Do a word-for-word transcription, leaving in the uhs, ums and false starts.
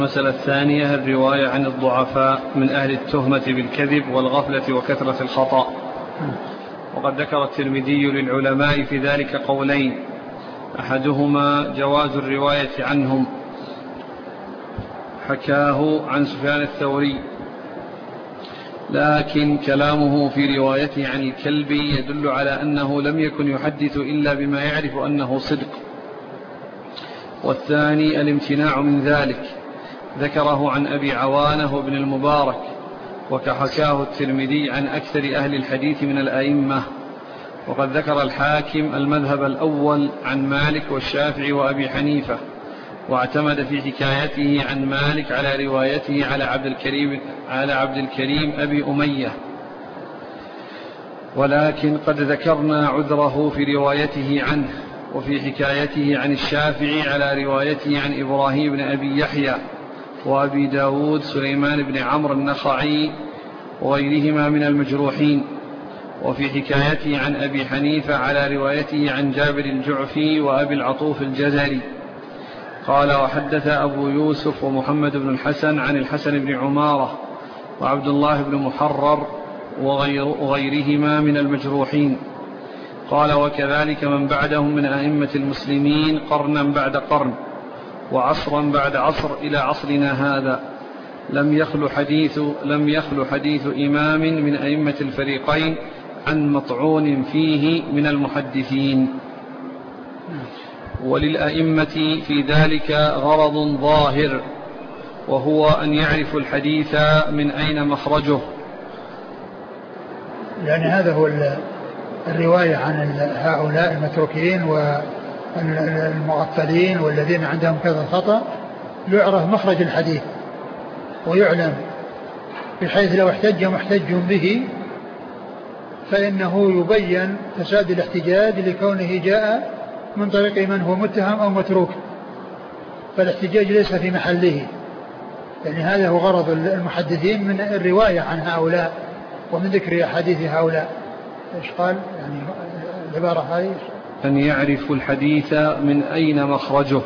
المسألة الثانية الرواية عن الضعفاء من أهل التهمة بالكذب والغفلة وكثرة الخطأ. وقد ذكر الترمذي للعلماء في ذلك قولين، أحدهما جواز الرواية عنهم، حكاه عن سفيان الثوري، لكن كلامه في روايته عن الكلب يدل على أنه لم يكن يحدث إلا بما يعرف أنه صدق. والثاني الامتناع من ذلك، ذكره عن أبي عوانة وابن المبارك، وكحكاه الترمذي عن أكثر أهل الحديث من الأئمة. وقد ذكر الحاكم المذهب الأول عن مالك والشافعي وأبي حنيفة، واعتمد في حكايته عن مالك على روايته على عبد الكريم, على عبد الكريم أبي أمية، ولكن قد ذكرنا عذره في روايته عنه، وفي حكايته عن الشافعي على روايته عن إبراهيم بن أبي يحيى وأبي داود سليمان بن عمرو النخعي وغيرهما من المجروحين، وفي حكايته عن أبي حنيفة على روايته عن جابر الجعفي وأبي العطوف الجزري. قال: وحدث أبو يوسف ومحمد بن الحسن عن الحسن بن عمارة وعبد الله بن محرر وغير وغيرهما من المجروحين. قال: وكذلك من بعدهم من أئمة المسلمين قرنا بعد قرن وعصرا بعد عصر إلى عصرنا هذا لم يخل حديث, لم يخل حديث إمام من أئمة الفريقين عن مطعون فيه من المحدثين. وللأئمة في ذلك غرض ظاهر، وهو أن يعرفوا الحديث من أين مخرجه. يعني هذا هو الرواية عن هؤلاء المتروكين والمعطلين والذين عندهم كذا خطأ، يعرف مخرج الحديث ويعلم، بحيث لو احتج محتج به فإنه يبين فساد الاحتجاج لكونه جاء من طريق من هو متهم أو متروك، فالاحتجاج ليس في محله. يعني هذا هو غرض المحدثين من الرواية عن هؤلاء ومن ذكر أحاديث هؤلاء. إيش قال يعني العبارة هذه؟ أن يعرفوا الحديث من أين مخرجه.